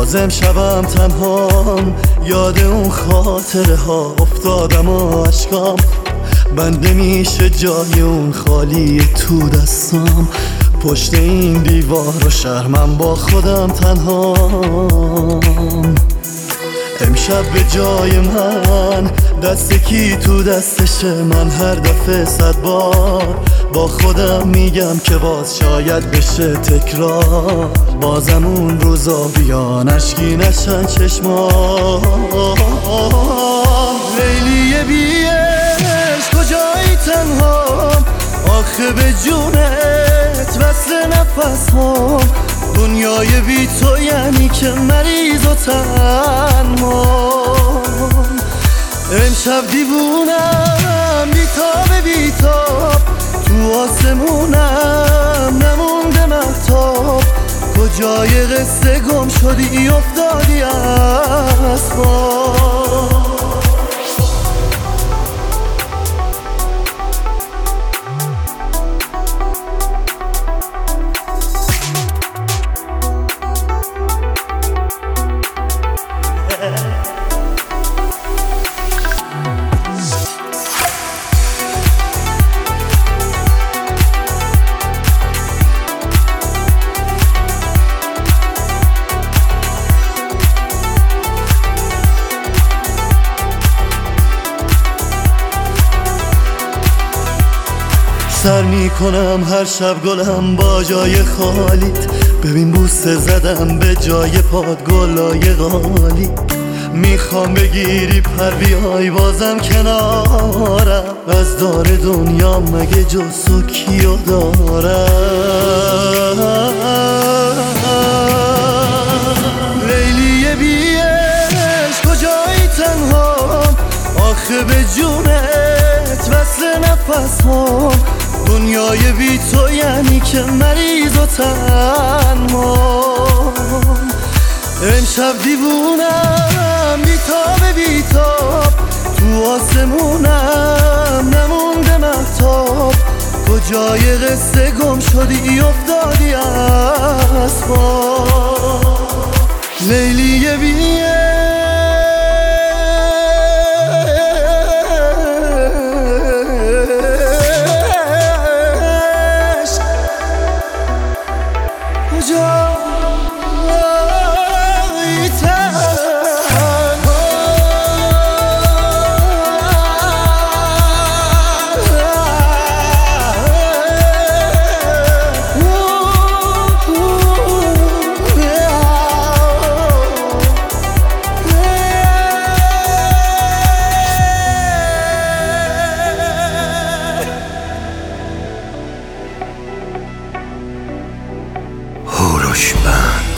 باز امشبم تنهام، یاد اون خاطره ها افتادم و عشقام بنده میشه جای اون خالی تو دستام. پشت این دیوار و شرمم با خودم تنهام. امشب به جای من دست کی تو دستشه؟ من هر دفعه 100 بار با خودم میگم که باز شاید بشه تکرار. بازم اون روزا بیان اشکی نشن چشما. لیلی بی عشق کجایی تنهام؟ آخه به جونت وصل نفس هم. دنیای بی تو یعنی که مریض و تنهام. امشب دیوونم بیتاب بیتاب، تو آسمونم نمونده مهتاب. کجای قصه گم شدی افتادی از خواب. سر میکنم هر شب گلم با جای خالیت. ببین بوسه زدم به جای پاد گلای غالی. میخوام بگیری پر بیای بازم کنارم. از دار دنیا مگه جز تو کیو دارم؟ لیلی بی عشق کجایی تنهام؟ آخه به جونت وصل نفس هم. دنیای بی تو یعنی که مریض و تنهام. امشب دیوونم بیتاب بیتاب، تو آسمونم نمونده مهتاب. کجای قصه گم شدی افتادی از خواب. لیلی بی هوروش بند.